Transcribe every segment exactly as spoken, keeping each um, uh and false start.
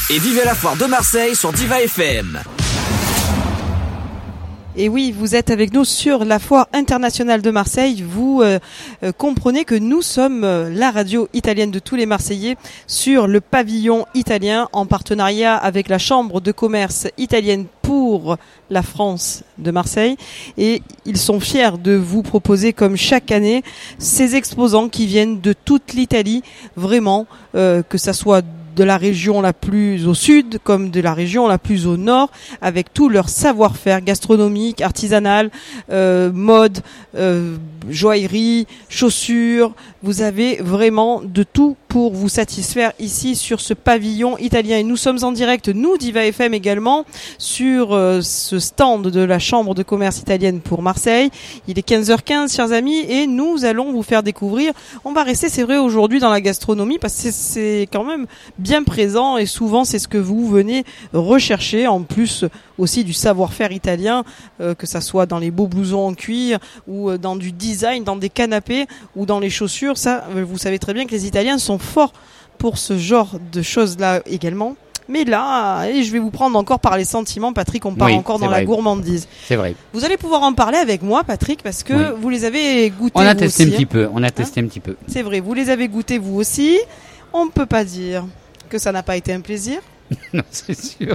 Et vivez la foire de Marseille sur Diva F M. Et oui, vous êtes avec nous sur la Foire internationale de Marseille. Vous euh, euh, comprenez que nous sommes euh, la radio italienne de tous les Marseillais sur le pavillon italien en partenariat avec la Chambre de commerce italienne pour la France de Marseille. Et ils sont fiers de vous proposer, comme chaque année, ces exposants qui viennent de toute l'Italie, vraiment, euh, que ça soit de la région la plus au sud comme de la région la plus au nord, avec tout leur savoir-faire gastronomique, artisanal, euh, mode, euh, joaillerie, chaussures. Vous avez vraiment de tout pour vous satisfaire ici sur ce pavillon italien. Et nous sommes en direct, nous, Diva F M également, sur euh, ce stand de la Chambre de commerce italienne pour Marseille. Il est quinze heures quinze, chers amis, et nous allons vous faire découvrir. On va rester, c'est vrai, aujourd'hui dans la gastronomie, parce que c'est, c'est quand même bien présent, et souvent c'est ce que vous venez rechercher, en plus aussi du savoir-faire italien, euh, que ça soit dans les beaux blousons en cuir, ou euh, dans du design, dans des canapés, ou dans les chaussures. Ça, euh, vous savez très bien que les Italiens sont forts pour ce genre de choses-là également. Mais là, et je vais vous prendre encore par les sentiments, Patrick, on part oui, encore dans vrai. La gourmandise. C'est vrai. Vous allez pouvoir en parler avec moi, Patrick, parce que oui. vous les avez goûtés. On a vous testé aussi, un petit hein. peu. On a testé hein un petit peu. C'est vrai, vous les avez goûtés vous aussi. On ne peut pas dire que ça n'a pas été un plaisir. Non, c'est sûr.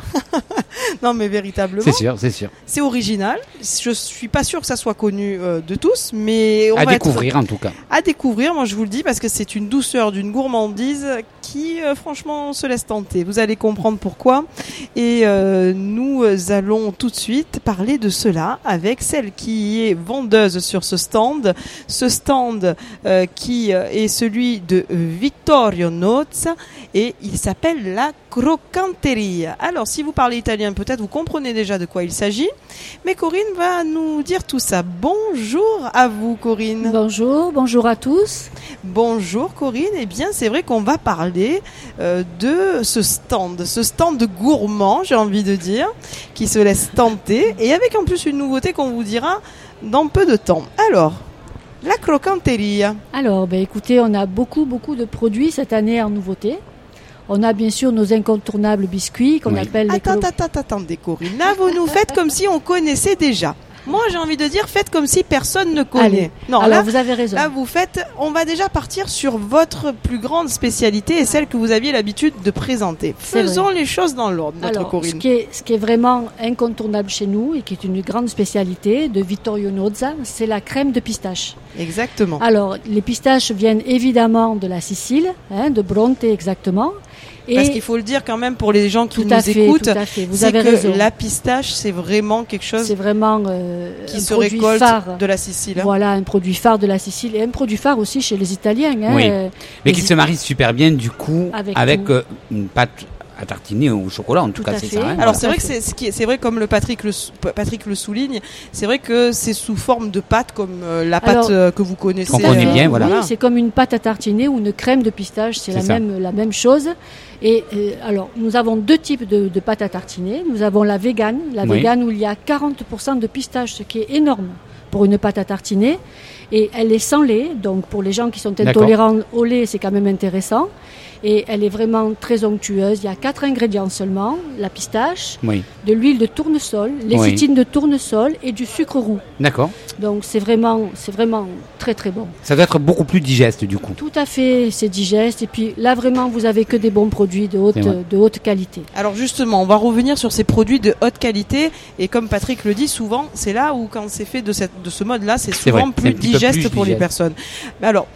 Non, mais véritablement. C'est sûr, c'est sûr. C'est original. Je suis pas sûr que ça soit connu euh, de tous, mais on à va découvrir être... en tout cas. À découvrir, moi je vous le dis, parce que c'est une douceur d'une gourmandise qui, euh, franchement, se laisse tenter. Vous allez comprendre pourquoi. Et euh, nous allons tout de suite parler de cela avec celle qui est vendeuse sur ce stand. Ce stand euh, qui est celui de Vittorio Nozza et il s'appelle la Crocanteria. Alors, si vous parlez italien, peut-être vous comprenez déjà de quoi il s'agit. Mais Corinne va nous dire tout ça. Bonjour à vous, Corinne. Bonjour, bonjour à tous. Bonjour, Corinne. Eh bien, c'est vrai qu'on va parler euh, de ce stand, ce stand gourmand, j'ai envie de dire, qui se laisse tenter. Et avec en plus une nouveauté qu'on vous dira dans peu de temps. Alors, la Crocanteria. Alors, ben, écoutez, on a beaucoup, beaucoup de produits cette année en nouveauté. On a bien sûr nos incontournables biscuits qu'on oui. appelle les... Attends, attends, attends, attendez Corinne. Là, vous nous faites comme si on connaissait déjà. Moi, j'ai envie de dire, faites comme si personne ne connaît. Allez. Non, alors là, vous avez raison. Là, vous faites... On va déjà partir sur votre plus grande spécialité et celle que vous aviez l'habitude de présenter. C'est Faisons vrai. les choses dans l'ordre, notre alors, Corinne. Ce qui, est, ce qui est vraiment incontournable chez nous et qui est une grande spécialité de Vittorio Nozza, c'est la crème de pistache. Exactement. Alors, les pistaches viennent évidemment de la Sicile, hein, de Bronte exactement. Et parce qu'il faut le dire quand même pour les gens qui tout nous à fait, écoutent, tout à fait. Vous c'est avez que raison. La pistache, c'est vraiment quelque chose c'est vraiment, euh, qui un se produit récolte phare. de la Sicile. Hein. Voilà, un produit phare de la Sicile et un produit phare aussi chez les Italiens. Hein, oui. euh, mais qui se marie super bien du coup avec, avec euh, une pâte à tartiner au chocolat, en tout, tout cas c'est fait. ça. Hein, Alors voilà. c'est vrai que c'est, ce qui est, c'est vrai comme le Patrick le, Patrick le souligne, c'est vrai que c'est sous forme de pâte comme euh, la pâte Alors, euh, que vous connaissez. Qu'on connaît bien, voilà. Oui, c'est comme une pâte à tartiner ou une crème de pistache, c'est, c'est la ça. même la même chose. Et euh, alors nous avons deux types de, de pâte à tartiner. Nous avons la végane, la oui. végane où il y a quarante pour cent de pistache, ce qui est énorme pour une pâte à tartiner. Et elle est sans lait, donc pour les gens qui sont intolérants D'accord. au lait, c'est quand même intéressant. Et elle est vraiment très onctueuse. Il y a quatre ingrédients seulement, la pistache, oui. de l'huile de tournesol, lécithine oui. de tournesol et du sucre roux. D'accord. Donc c'est vraiment, c'est vraiment très très bon. Ça doit être beaucoup plus digeste du coup. Tout à fait, c'est digeste. Et puis là vraiment, vous avez que des bons produits de haute, de haute qualité. Alors justement, on va revenir sur ces produits de haute qualité. Et comme Patrick le dit souvent, c'est là où quand c'est fait de, cette, de ce mode-là, c'est souvent c'est plus, digeste plus pour digeste. les personnes. Alors...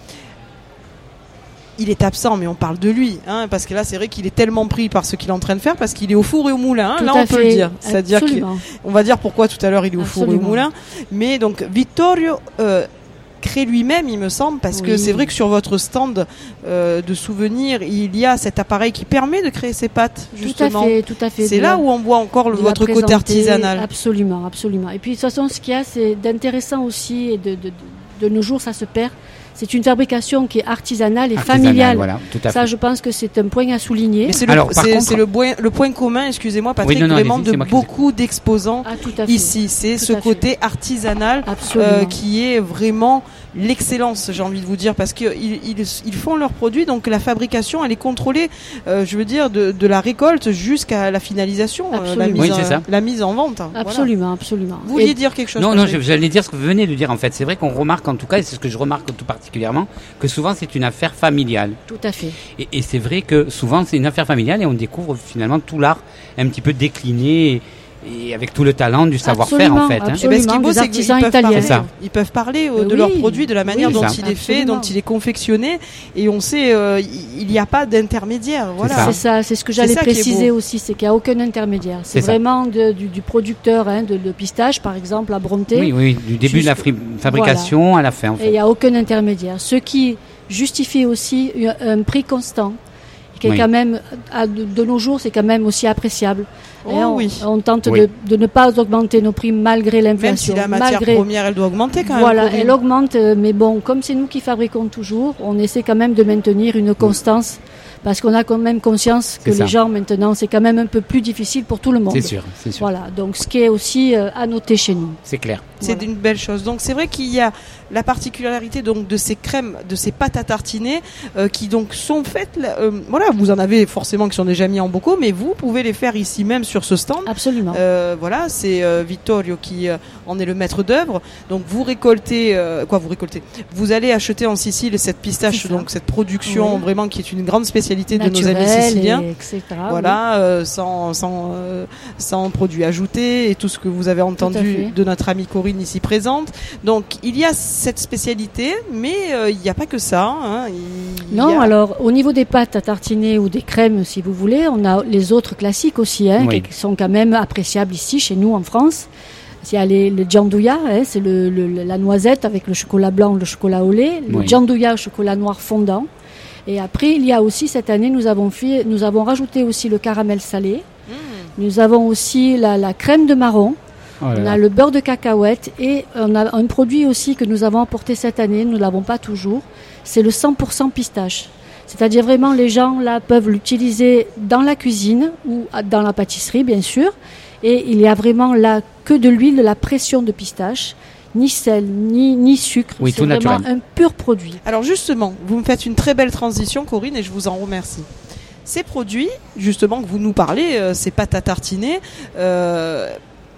Il est absent, mais on parle de lui, hein, parce que là, c'est vrai qu'il est tellement pris par ce qu'il est en train de faire, parce qu'il est au four et au moulin. Hein, là, on peut fait. le dire. C'est-à-dire qu'on va dire pourquoi tout à l'heure il est au Absolument. four et au moulin. Mais donc, Vittorio euh, crée lui-même, il me semble, parce oui. que c'est vrai que sur votre stand euh, de souvenirs, il y a cet appareil qui permet de créer ces pâtes, justement. Tout à fait, tout à fait. C'est là la, où on voit encore le, votre côté artisanal. Absolument, absolument. Et puis, de toute façon, ce qu'il y a, c'est d'intéressant aussi, et de, de, de, de nos jours, ça se perd. C'est une fabrication qui est artisanale et Artisanale, familiale. Voilà, tout à Ça, fait. je pense que c'est un point à souligner. Mais c'est le, Alors, par c'est, contre- c'est le, point, le point commun, excusez-moi Patrick, Oui, non, non, vraiment allez-y, de c'est moi qui vous beaucoup d'exposants Ah, tout à fait. ici. C'est Tout ce à fait. côté artisanal Absolument. euh, qui est vraiment l'excellence, j'ai envie de vous dire, parce qu'ils ils, ils font leurs produits, donc la fabrication, elle est contrôlée, euh, je veux dire, de, de la récolte jusqu'à la finalisation, euh, la, Absolument. mise Oui, c'est en, ça. la mise en vente. Voilà. Absolument, absolument. Vous vouliez Et- dire quelque chose Non, non, Patrick je- j'allais dire ce que vous venez de dire en fait. C'est vrai qu'on remarque en tout cas, et c'est ce que je remarque tout particulièrement, que souvent c'est une affaire familiale. Tout à fait. Et, et c'est vrai que souvent c'est une affaire familiale et on découvre finalement tout l'art un petit peu décliné et, et avec tout le talent du savoir-faire en Absolument, fait. hein. Eh ben, ce qui est Absolument, beau, des c'est qu'ils artisans peuvent italiens. parler, C'est ça. ils peuvent parler euh, Euh, de oui, leurs produits, de la manière oui, dont ça. il est fait, Absolument. dont il est confectionné, et on sait, euh, il n'y a pas d'intermédiaire. Voilà. ça. C'est ça, c'est ce que C'est j'allais ça qui est préciser beau. aussi, c'est qu'il n'y a aucun intermédiaire. C'est C'est ça. vraiment de- du, du producteur hein, de, de pistache, par exemple, à Bronté, Oui, oui, du début de la fri- fabrication à la fin en et il fait. n'y a aucun intermédiaire. Ce qui justifie aussi un, un prix constant, qui est Oui. quand même, à- de, de nos jours, c'est quand même aussi appréciable. Oh Et on, oui. on tente Oui. de, de ne pas augmenter nos prix malgré Même si l'inflation. la matière malgré, première, elle doit augmenter quand même. Voilà, Corinne. elle augmente, euh, mais bon, comme c'est nous qui fabriquons toujours, on essaie quand même de maintenir une constance, parce qu'on a quand même conscience que C'est ça. les gens maintenant, c'est quand même un peu plus difficile pour tout le monde. C'est sûr, c'est sûr. Voilà, donc ce qui est aussi euh, à noter chez nous. C'est clair. C'est Voilà. une belle chose. Donc c'est vrai qu'il y a la particularité donc de ces crèmes, de ces pâtes à tartiner euh, qui donc sont faites. là, euh, voilà, vous en avez forcément qui sont déjà mis en bocaux, mais vous pouvez les faire ici même sur ce stand. Absolument. Euh, voilà, c'est euh, Vittorio qui euh, en est le maître d'œuvre. Donc vous récoltez euh, quoi vous récoltez Vous allez acheter en Sicile cette pistache, C'est ça. donc cette production Oui. vraiment qui est une grande spécialité de nos amis Naturel, siciliens. et et cetera. Voilà, euh, sans sans euh, sans produits ajoutés et tout ce que vous avez à entendu fait. de notre amie Corinne ici présente. Donc il y a cette spécialité, mais euh, il n'y a pas que ça. Hein. Il y Non, a- alors au niveau des pâtes à tartiner ou des crèmes, si vous voulez, on a les autres classiques aussi, hein, Oui. qui sont quand même appréciables ici, chez nous en France. Il y a les, le gianduja, hein, c'est le, le- la noisette avec le chocolat blanc, le chocolat au lait, le Oui. gianduja au chocolat noir fondant. Et après, il y a aussi cette année, nous avons fait, nous avons rajouté aussi le caramel salé. Mmh. Nous avons aussi la, la crème de marron. Oh là On là. a le beurre de cacahuète et on a un produit aussi que nous avons apporté cette année, nous ne l'avons pas toujours, c'est le cent pour cent pistache. C'est-à-dire vraiment les gens là peuvent l'utiliser dans la cuisine ou dans la pâtisserie bien sûr. Et il y a vraiment là que de l'huile, de la pression de pistache, ni sel, ni, ni sucre. Oui, c'est tout vraiment naturel. un pur produit. Alors justement, vous me faites une très belle transition, Corinne, et je vous en remercie. Ces produits, justement, que vous nous parlez, euh, ces pâtes à tartiner, euh,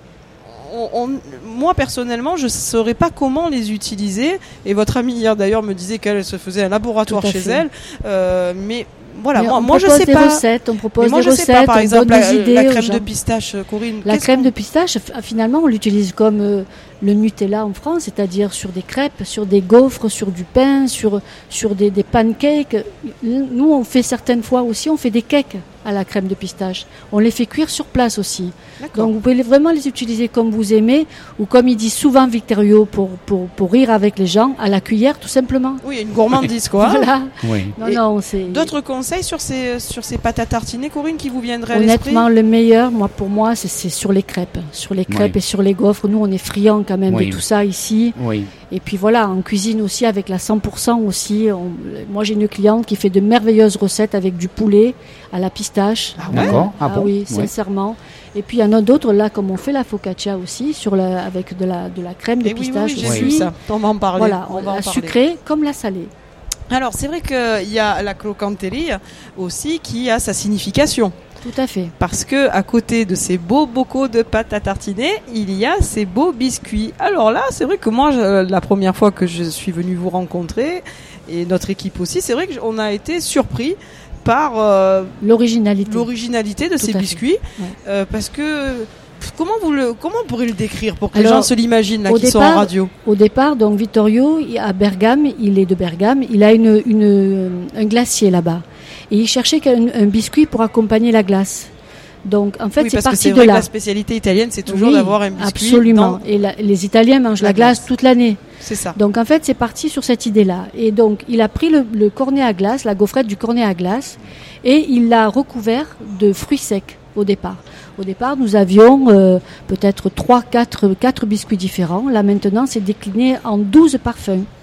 on, on- moi personnellement, je ne saurais pas comment les utiliser. Et votre amie hier d'ailleurs me disait qu'elle se faisait un laboratoire Tout à chez fait. elle. Euh, mais voilà, Mais moi, on moi je propose sais des pas. recettes, on Mais propose moi des je sais recettes, pas, par on exemple, donne la, des idées la aux crème gens. de pistache, Corinne. La qu'est-ce crème qu'on- de pistache, f- finalement, on l'utilise comme euh, le Nutella en France, c'est-à-dire sur des crêpes, sur des gaufres, sur du pain, sur, sur des, des pancakes. Nous, on fait certaines fois aussi, on fait des cakes à la crème de pistache. On les fait cuire sur place aussi. D'accord. Donc vous pouvez les- vraiment les utiliser comme vous aimez, ou comme il dit souvent Victorio, pour, pour, pour rire avec les gens, à la cuillère tout simplement. Oui, il y a une gourmandise quoi. Voilà. Oui. Non, Et non, c'est... D'autres conseils sur ces, sur ces pâtes à tartiner, Corinne, qui vous viendraient à l'esprit? Honnêtement, le meilleur, moi, pour moi, c'est, c'est sur les crêpes. Sur les crêpes Oui. et sur les gaufres. Nous, on est friands quand même Oui. de tout ça ici. Oui. Et puis voilà, en cuisine aussi, avec la cent pour cent aussi. On- moi, j'ai une cliente qui fait de merveilleuses recettes avec du poulet à la pistache. Ah ouais? D'accord. Ah, Ah bon oui, Ouais. sincèrement. Et puis il y en a d'autres, là, comme on fait la focaccia aussi, sur la, avec de la, de la crème de Eh oui, oui, pistache oui, j'ai aussi. vu ça. On va en parler. Voilà, on va en la parler. sucrée comme la salée. Alors, c'est vrai qu'il y a la crocanterie aussi qui a sa signification. Tout à fait. Parce que à côté de ces beaux bocaux de pâte à tartiner, il y a ces beaux biscuits. Alors là, c'est vrai que moi, je- la première fois que je suis venue vous rencontrer, et notre équipe aussi, c'est vrai qu'on a été surpris par euh, L'originalité. l'originalité de Tout ces à fait. biscuits. Ouais. Euh, parce que, pff, comment vous le, comment on pourrait le décrire pour que les Alors, gens se l'imaginent, là, au qui sont en départ, radio? Au départ, donc Vittorio, il- à Bergame, il est de Bergame, il a une, une, un glacier là-bas. Et il cherchait un, un biscuit pour accompagner la glace. Donc, en fait, Oui, c'est parce que parti c'est de vrai que là. la spécialité italienne, c'est toujours Oui, d'avoir un biscuit. absolument. dans- Et la- les Italiens mangent la la, glace, glace. toute l'année. C'est ça. Donc, en fait, c'est parti sur cette idée-là. Et donc, il a pris le, le cornet à glace, la gaufrette du cornet à glace, et il l'a recouvert de fruits secs au départ. Au départ, nous avions euh, peut-être trois, quatre, quatre biscuits différents. Là, maintenant, c'est décliné en douze parfums.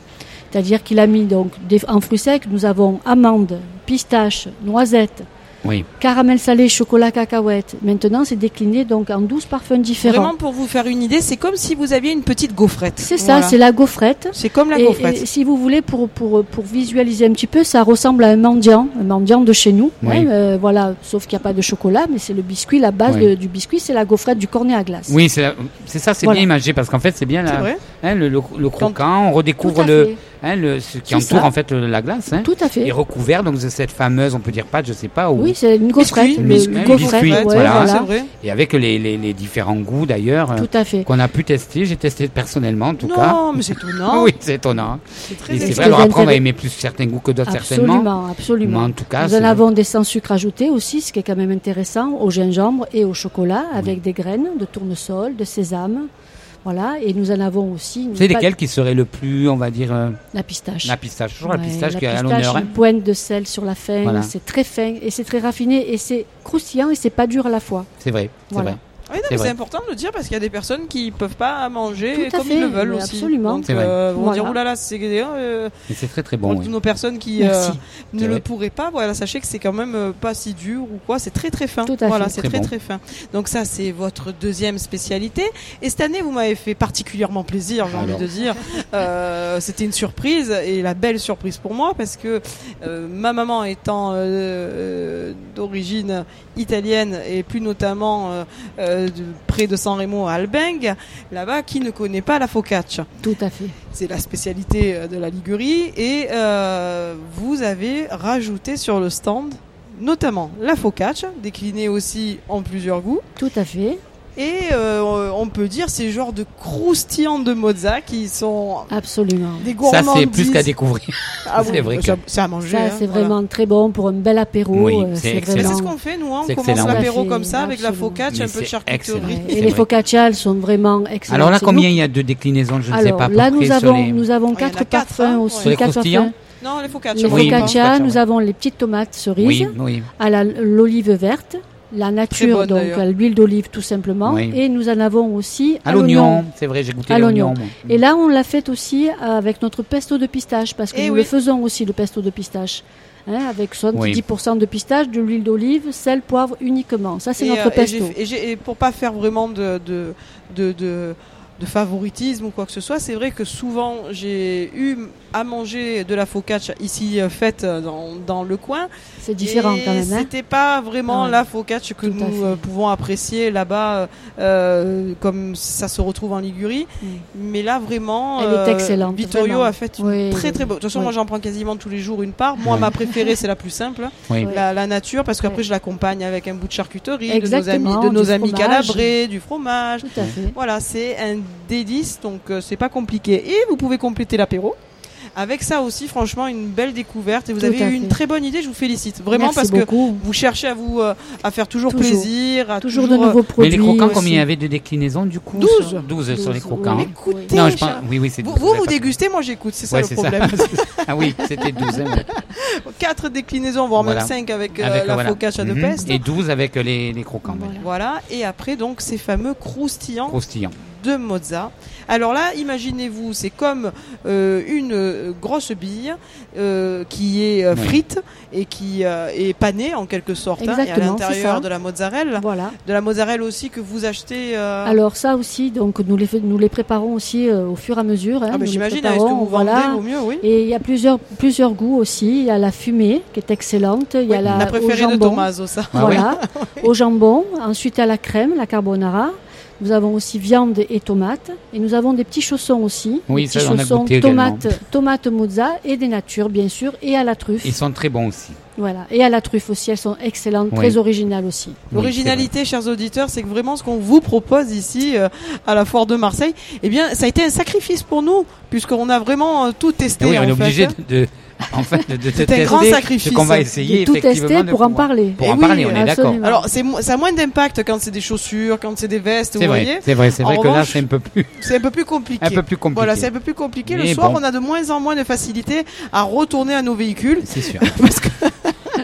C'est-à-dire qu'il a mis donc des, en fruits secs, nous avons amandes, pistaches, noisettes, Oui. caramel salé, chocolat, cacahuète. Maintenant, c'est décliné donc en douze parfums différents. Vraiment, pour vous faire une idée, c'est comme si vous aviez une petite gaufrette. C'est ça, Voilà. c'est la gaufrette. C'est comme la Et, gaufrette. et si vous voulez, pour, pour, pour visualiser un petit peu, ça ressemble à un mendiant, un mendiant de chez nous. Oui. Hein, euh, voilà, sauf qu'il n'y a pas de chocolat, mais c'est le biscuit, la base Oui. de- du biscuit, c'est la gaufrette du cornet à glace. Oui, c'est, la- c'est ça, c'est Voilà. bien imagé parce qu'en fait, c'est bien C'est la, vrai. hein, le, le, le croquant. On redécouvre Tout à le, fait. hein, le, ce qui C'est entoure ça. en fait le- la glace. Hein, Tout à fait. et recouvert donc de cette fameuse, on peut dire pâte, je sais pas. Ou, Oui, c'est une gaufrette. Biscuit, le- biscuit, le hein, gaufrette, biscuit, ouais, voilà. voilà. C'est vrai. Et avec les, les, les différents goûts d'ailleurs euh, Tout à fait. qu'on a pu tester. J'ai testé personnellement en tout cas. Non, mais c'est étonnant. Oui, c'est étonnant. C'est très Et c'est Est-ce vrai. que Alors vous après, on va intéresse- aimer plus certains goûts que d'autres certainement. Absolument, absolument. Mais en tout cas, Nous c'est en vrai. avons des sans sucre ajouté aussi, ce qui est quand même intéressant, au gingembre et au chocolat, avec des graines de tournesol, de sésame. Voilà, et nous en avons aussi. C'est pas- lesquels qui seraient le plus, on va dire, euh, La pistache. la pistache. Toujours la Ouais, pistache la qui est à pistache, l'honneur. hein. une pointe de sel sur la fin, Voilà. c'est très fin et c'est très raffiné et c'est croustillant et c'est pas dur à la fois. C'est vrai, c'est Voilà. vrai. Oui, non, C'est mais vrai. c'est important de le dire parce qu'il y a des personnes qui peuvent pas manger Tout à comme fait, ils le veulent oui, aussi. absolument. Donc, C'est vrai. euh, vont Voilà. dire oulala, c'est euh, Et c'est très très pour bon. toutes oui. nos personnes qui Merci. euh, ne C'est le vrai. pourraient pas. Voilà, sachez que c'est quand même euh, pas si dur ou quoi. C'est très très fin. Tout à voilà, fait. c'est Très très bon. très fin. Donc ça, c'est votre deuxième spécialité. Et cette année, vous m'avez fait particulièrement plaisir. J'ai envie Alors. de dire. Euh, C'était une surprise et la belle surprise pour moi parce que euh, ma maman étant euh, euh, d'origine italienne et plus notamment euh, euh, de, près de San Remo à Albengue, là-bas, qui ne connaît pas la focaccia? Tout à fait. C'est la spécialité euh, de la Ligurie et euh, vous avez rajouté sur le stand notamment la focaccia, déclinée aussi en plusieurs goûts. Tout à fait. Et euh, on peut dire ces genres de croustillants de mozza qui sont Absolument. des Ça, gourmandises. c'est plus qu'à découvrir. Ah c'est oui, vrai que- ça- c'est à manger. Ça, hein, c'est voilà. vraiment très bon pour un bel apéro. Oui, euh, c'est Mais excellent. c'est ce qu'on fait, nous. Hein. On C'est commence excellent. l'apéro Tout à fait, comme ça avec la absolument. focaccia, un Mais peu de c'est charcuterie. excellent. Et C'est les vrai. focaccias, elles sont vraiment excellentes. Alors là, C'est combien nous- il y a de déclinaisons Je ne sais Alors pas. à peu là, nous près sur avons, les- nous avons Oh, il y en a quatre quatre, parfums hein, aussi. ouais. Sur les quatre croustillants parfums. Non, les focaccia. Les Oui, focaccias, focaccia, nous ouais. avons les petites tomates cerises, Oui, oui. à la- l'olive verte, la nature, bonne, donc d'ailleurs. à l'huile d'olive tout simplement, Oui. et nous en avons aussi À l'oignon, c'est vrai, j'ai goûté À l'oignon. l'oignon. moi. Et là, on l'a fait aussi avec notre pesto de pistache, parce que Eh nous oui. le faisons aussi, le pesto de pistache. Hein, avec soixante-dix pour cent de pistache, de l'huile d'olive, sel, poivre uniquement. Ça, c'est Et, notre euh, et pesto. j'ai- Et, j'ai- et pour pas faire vraiment de, de, de, de, de favoritisme ou quoi que ce soit, c'est vrai que souvent j'ai eu à manger de la focaccia ici euh, faite dans, dans le coin. C'est différent Et quand même. Hein. C'était pas vraiment Ah ouais. la focaccia que Tout à nous fait. euh, pouvons apprécier là-bas, euh, comme ça se retrouve en Ligurie. Mm. Mais là, vraiment, Elle est euh, excellente, Vittorio vraiment. a fait une Oui, très oui, très bonne. De toute façon, oui. moi j'en prends quasiment tous les jours une part. Moi, Oui. ma préférée, c'est la plus simple. Oui. Ouais. La, la nature, parce qu'après Ouais. je l'accompagne avec un bout de charcuterie, Exactement, de nos amis, de nos du amis fromage. calabrés, du fromage. Tout à fait. Voilà, c'est un délice, donc euh, c'est pas compliqué. Et vous pouvez compléter l'apéro. Avec ça aussi, franchement, une belle découverte. Et vous Tout avez à eu une fait. très bonne idée, je vous félicite. Vraiment, Merci parce que beaucoup. vous cherchez à vous euh, à faire toujours, Toujours. plaisir, à Toujours, toujours, de nouveaux Mais produits. les croquants, aussi. combien il y avait de déclinaisons du coup douze. sur- douze sur les douze, croquants. oui. hein. Écoutez, Non, je cher- pense. Oui, oui, c'est vous, douze, vous, ouais, vous pas- dégustez, moi j'écoute, c'est ça Ouais, le c'est problème. Ah oui, c'était douze. hein, ouais. Quatre déclinaisons, voire Voilà. même cinq avec, euh, Avec, la voilà. focaccia de Mhm. peste. Et douze avec les, les croquants. Voilà. ouais. Voilà, et après donc ces fameux croustillants Croustillants. de mozza. Alors là, imaginez-vous, c'est comme euh, une euh, grosse bille euh, qui est euh, Oui. frite et qui euh, est panée en quelque sorte, hein, et à Exactement, c'est l'intérieur ça. de la mozzarella, Voilà. de la mozzarella aussi que vous achetez. euh, Alors ça aussi, donc nous les, fais- nous les préparons aussi euh, au fur et à mesure. Hein, ah ben, nous les j'imagine avec ce que préparons, vous vendez, voilà. au mieux, oui. Et il y a plusieurs, plusieurs goûts aussi. Il y a la fumée qui est excellente. Il y a Oui, la, la au préférée de jambon. Tommaso, ça. Ah ouais. Voilà, au jambon. Ensuite, à la crème, la carbonara. Nous avons aussi viande et tomates. Et nous avons des petits chaussons aussi. Oui, des ça, petits on a chaussons goûté également. tomates, tomates mozza et des natures, bien sûr, et à la truffe. Ils sont très bons aussi. Voilà. Et à la truffe aussi, elles sont excellentes, Oui. très originales aussi. L'originalité, chers auditeurs, c'est que vraiment ce qu'on vous propose ici euh, à la foire de Marseille, eh bien, ça a été un sacrifice pour nous, puisqu'on a vraiment euh, tout testé. Oui, on en est fait, obligé hein. de, de- en fait, de, de C'est un tester grand ce sacrifice. qu'on va De essayer De tout effectivement tester de pour en pouvoir- parler. Pour Eh en oui, parler, on est d'accord. absolument. Alors, c'est mo- ça a moins d'impact quand c'est des chaussures, quand c'est des vestes, C'est vous vrai, voyez. c'est vrai, c'est En vrai que là revanche, c'est un peu plus, C'est un peu plus compliqué. un peu plus compliqué. Voilà, c'est un peu plus compliqué. Mais le soir, bon. on a de moins en moins de facilité à retourner à nos véhicules. C'est sûr. Parce que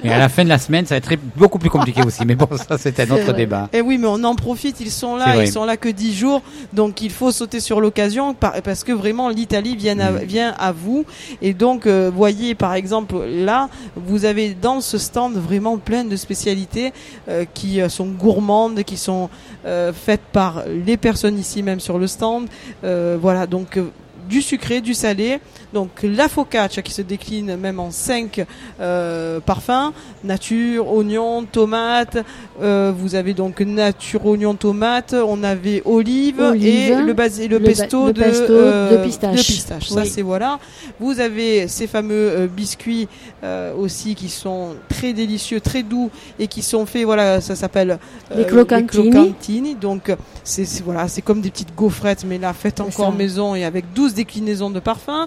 Et à la fin de la semaine, ça va être très, beaucoup plus compliqué aussi. Mais bon, ça, c'est un autre débat. Et oui, mais on en profite. Ils sont là. Ils sont là que dix jours. Donc, il faut sauter sur l'occasion parce que vraiment, l'Italie vient à, mmh. vient à vous. Et donc, euh, voyez, par exemple, là, vous avez dans ce stand vraiment plein de spécialités euh, qui euh, sont gourmandes, qui sont euh, faites par les personnes ici même sur le stand. Euh, voilà, donc euh, du sucré, du salé. Donc la focaccia qui se décline même en cinq euh, parfums, nature, oignon, tomate. Euh, vous avez donc nature, oignon, tomate. On avait olive, olive et le, bas- le, le pesto, le de, pesto euh, de pistache. De pistache. Oui. Ça c'est voilà. Vous avez ces fameux euh, biscuits euh, aussi qui sont très délicieux, très doux et qui sont faits. Voilà, ça s'appelle euh, les croccantini. Les croccantini. Donc c'est, c'est voilà, c'est comme des petites gaufrettes, mais là faites encore maison et avec douze déclinaisons de parfums.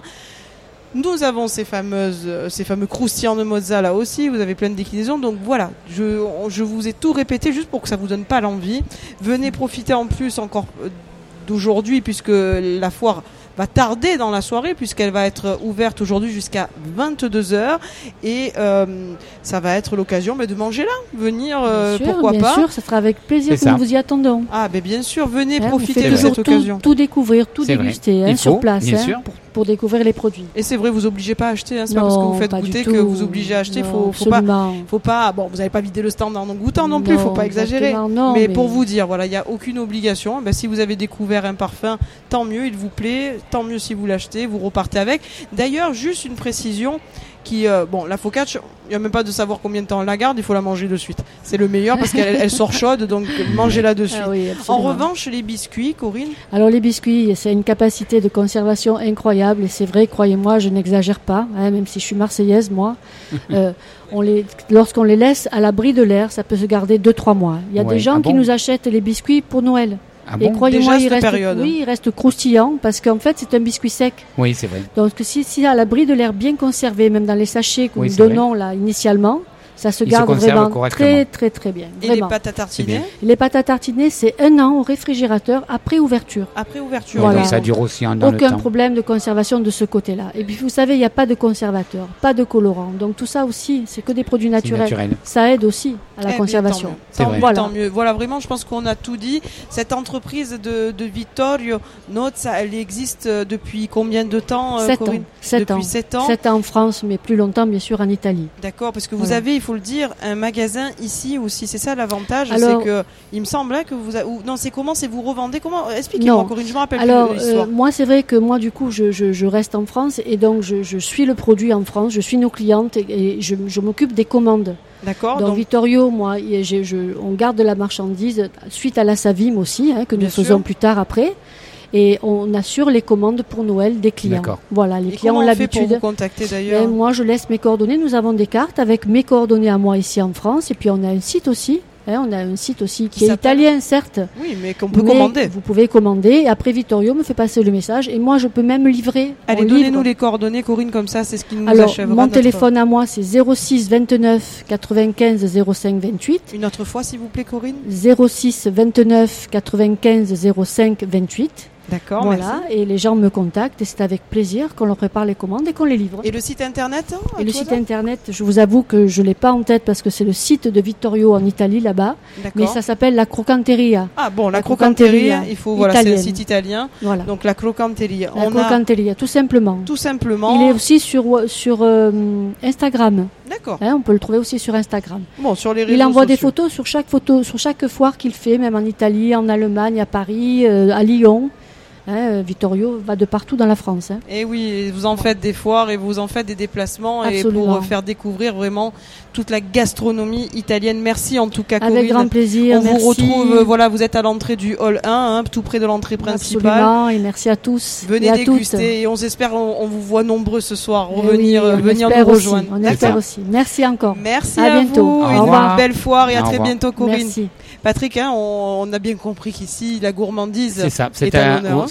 Nous avons ces fameuses, ces fameux croustillants de mozza là aussi. Vous avez plein de déclinaisons. Donc voilà, je, je vous ai tout répété juste pour que ça vous donne pas l'envie. Venez profiter en plus encore d'aujourd'hui puisque la foire va tarder dans la soirée puisqu'elle va être ouverte aujourd'hui jusqu'à vingt-deux heures et euh, ça va être l'occasion bah, de manger là, venir euh, bien sûr, pourquoi bien pas. Bien sûr, ça sera avec plaisir c'est que ça. Nous vous y attendons. Ah ben bien sûr, venez hein, profiter de cette tout, occasion. Tout découvrir, tout c'est déguster hein, faut, sur place bien hein, sûr. Pour, pour découvrir les produits. Et c'est vrai, vous obligez pas à acheter, hein, c'est non, pas parce que vous faites pas goûter que vous obligez à acheter. Non, faut, faut pas, faut pas. Bon, vous n'allez pas vider le stand en goûtant non, non plus, faut pas exagérer. Non, mais, mais pour vous dire, voilà, il y a aucune obligation. Ben, si vous avez découvert un parfum, tant mieux, il vous plaît, tant mieux si vous l'achetez, vous repartez avec. D'ailleurs, juste une précision. Qui, euh, bon, la focaccia, il n'y a même pas de savoir combien de temps on la garde, il faut la manger de suite. C'est le meilleur parce qu'elle elle sort chaude, donc mangez-la de suite. Ah oui, en revanche, les biscuits, Corinne. Alors les biscuits, c'est une capacité de conservation incroyable et c'est vrai, croyez-moi, je n'exagère pas, hein, même si je suis marseillaise, moi. euh, on les, lorsqu'on les laisse à l'abri de l'air, ça peut se garder deux trois mois. Il y a ouais. des gens ah qui bon nous achètent les biscuits pour Noël. Ah et bon croyez-moi, il reste, période. oui, il reste croustillant parce qu'en fait, c'est un biscuit sec. Oui, c'est vrai. Donc, si, si à l'abri de l'air bien conservé, même dans les sachets que oui, nous donnons vrai. là initialement, ça se il garde se vraiment très, très, très bien. Et vraiment. les pâtes à tartiner Les pâtes à tartiner, c'est un an au réfrigérateur après ouverture. Après ouverture. Voilà. Donc ça dure aussi un an. Aucun problème de conservation de ce côté-là. Et puis, vous savez, il n'y a pas de conservateur, pas de colorant. Donc, tout ça aussi, c'est que des produits naturels. Naturel. Ça aide aussi à la eh conservation. Tant, tant, mieux, voilà. tant mieux. Voilà, vraiment, je pense qu'on a tout dit. Cette entreprise de, de Vittorio Nozza, elle existe depuis combien de temps, Sept Corinne? ans. Sept depuis ans. sept ans. Sept ans en France, mais plus longtemps, bien sûr, en Italie. D'accord, parce que vous voilà. avez, il faut le dire, un magasin ici aussi. C'est ça l'avantage, alors, c'est que il me semblait que vous, a, ou, non, c'est comment, c'est vous revendez comment? Expliquez-moi, Corinne, je me rappelle alors, plus de l'histoire. Euh, moi, c'est vrai que moi, du coup, je, je, je reste en France et donc je, je suis le produit en France, je suis nos clientes et, et je, je m'occupe des commandes. D'accord. Donc, donc Vittorio, moi, je, je, on garde la marchandise suite à la Savim aussi, hein, que nous faisons sûr. plus tard après. Et on assure les commandes pour Noël des clients. D'accord. Voilà, les et clients ont l'habitude. Comment on fait pour vous contacter d'ailleurs? Et moi, je laisse mes coordonnées. Nous avons des cartes avec mes coordonnées à moi ici en France. Et puis, on a un site aussi. Hein, on a un site aussi qui, qui est italien, certes. Oui, mais qu'on peut mais commander. Vous pouvez commander. Et après, Vittorio me fait passer le message. Et moi, je peux même livrer. Allez, donnez-nous les coordonnées, Corinne, comme ça, c'est ce qui nous Alors, achèvera. Mon notre... téléphone à moi, c'est zéro six vingt-neuf quatre-vingt-quinze zéro cinq vingt-huit. Une autre fois, s'il vous plaît, Corinne. zéro six vingt-neuf quatre-vingt-quinze zéro cinq vingt-huit. D'accord, voilà, merci. Et les gens me contactent et c'est avec plaisir qu'on leur prépare les commandes et qu'on les livre. Et le site internet hein, Et le site là internet, je vous avoue que je ne l'ai pas en tête parce que c'est le site de Vittorio en Italie là-bas. Mais ça s'appelle la Crocanteria. Ah bon, la, la Crocanteria, il faut, voilà, c'est un site italien. Voilà. Donc la Crocanteria. La On Crocanteria, a... tout simplement. Tout simplement. Il est aussi sur, sur euh, Instagram. D'accord. Hein, on peut le trouver aussi sur Instagram. Bon, sur les réseaux Il envoie sociaux. des photos sur chaque photo, sur chaque foire qu'il fait, même en Italie, en Allemagne, à Paris, euh, à Lyon. Hein, Vittorio va de partout dans la France. Hein. Et oui, vous en faites des foires et vous en faites des déplacements. Absolument. Et pour faire découvrir vraiment toute la gastronomie italienne. Merci en tout cas, Corinne. Avec grand plaisir. On merci. vous retrouve, voilà, vous êtes à l'entrée du hall un, hein, tout près de l'entrée principale. Absolument, et merci à tous. Venez et à déguster toutes. Et on espère, on, on vous voit nombreux ce soir. Et revenir, oui, venir nous rejoindre. Aussi, on espère aussi. Merci encore. Merci à, à bientôt. vous. Au Une revoir. belle foire et à Au très revoir. bientôt, Corinne. Merci. Patrick, hein, on, on a bien compris qu'ici, la gourmandise c'est ça. est à l'honneur.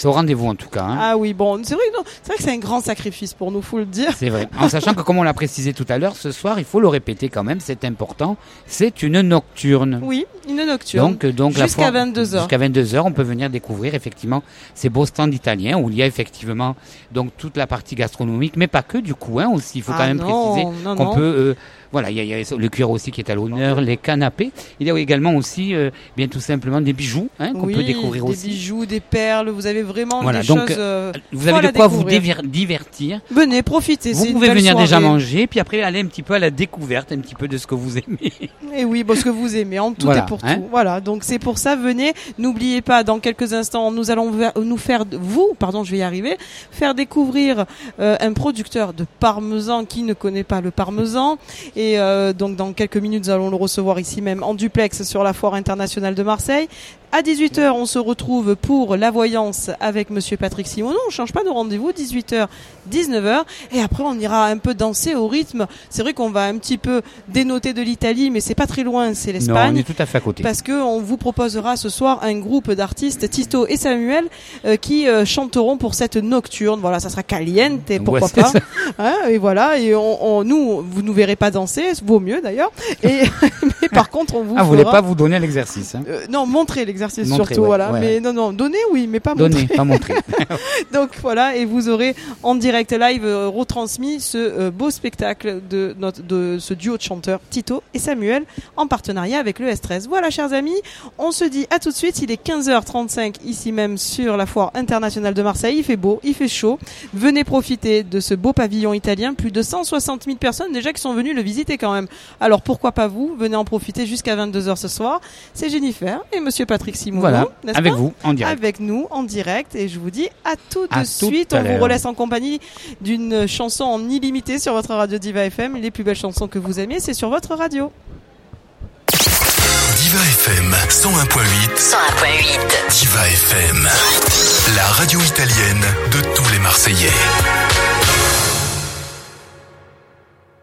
c'est au rendez-vous en tout cas. Hein. Ah oui, bon, c'est vrai, non, c'est vrai que c'est un grand sacrifice pour nous, faut le dire. C'est vrai. En sachant que, comme on l'a précisé tout à l'heure, ce soir, il faut le répéter quand même, c'est important, c'est une nocturne. Oui, une nocturne. Donc, donc jusqu'à la fois, vingt-deux heures. Jusqu'à vingt-deux heures, on peut venir découvrir effectivement ces beaux stands italiens où il y a effectivement donc toute la partie gastronomique, mais pas que du coup, hein, aussi. Il faut Ah quand même non, préciser non, qu'on non. peut. Euh, Voilà, il y, y a le cuir aussi qui est à l'honneur, les canapés. Il y a également aussi, euh, bien tout simplement, des bijoux hein, qu'on oui, peut découvrir des aussi. Des bijoux, des perles, vous avez vraiment Voilà, des donc, choses. Euh, vous avez de quoi vous dévir- divertir. Venez, profitez. Vous c'est pouvez une belle venir soirée. déjà manger, puis après aller un petit peu à la découverte, un petit peu de ce que vous aimez. Et oui, bon, ce que vous aimez, en tout Voilà, et pour hein. tout. Voilà, donc c'est pour ça, venez. N'oubliez pas, dans quelques instants, nous allons ver- nous faire, vous, pardon, je vais y arriver, faire découvrir euh, un producteur de parmesan qui ne connaît pas le parmesan. Et euh, donc, dans quelques minutes, nous allons le recevoir ici même en duplex sur la Foire internationale de Marseille. À dix-huit heures, on se retrouve pour la voyance avec Monsieur Patrick Simoneau. On change pas de rendez-vous, dix-huit heures, dix-neuf heures. Et après, on ira un peu danser au rythme. C'est vrai qu'on va un petit peu dénoter de l'Italie, mais c'est pas très loin, c'est Non, l'Espagne. on est tout à fait à côté. Parce que on vous proposera ce soir un groupe d'artistes, Tito et Samuel, euh, qui euh, chanteront pour cette nocturne. Voilà, ça sera caliente, pourquoi Ouais, c'est pas. ça. Hein, et voilà, et on, on, nous, vous nous verrez pas danser, vaut mieux d'ailleurs. Et mais par contre, on vous Ah, vous fera... voulez pas vous donner l'exercice hein. Euh, non, montrer l'exercice Montrer, surtout, ouais, voilà. ouais, mais ouais. non, non, donner, oui, mais pas Donner, montrer. pas montrer. Donc voilà, et vous aurez en direct live euh, retransmis ce euh, beau spectacle de, notre, de ce duo de chanteurs Tito et Samuel en partenariat avec le S treize. Voilà, chers amis, on se dit à tout de suite. Il est quinze heures trente-cinq ici même sur la Foire internationale de Marseille. Il fait beau, il fait chaud. Venez profiter de ce beau pavillon italien. Plus de cent soixante mille personnes déjà qui sont venues le visiter quand même. Alors pourquoi pas vous? Venez en profiter jusqu'à vingt-deux heures ce soir. C'est Jennifer et Monsieur Patrick Simoneau. Voilà, n'est-ce avec pas vous, en direct. Avec nous, en direct. Et je vous dis à tout de À suite. tout à On vous l'heure. relaisse en compagnie d'une chanson en illimité sur votre radio Diva F M. Les plus belles chansons que vous aimez, c'est sur votre radio. Diva F M cent un point huit. cent un point huit. Diva F M, la radio italienne de tous les Marseillais.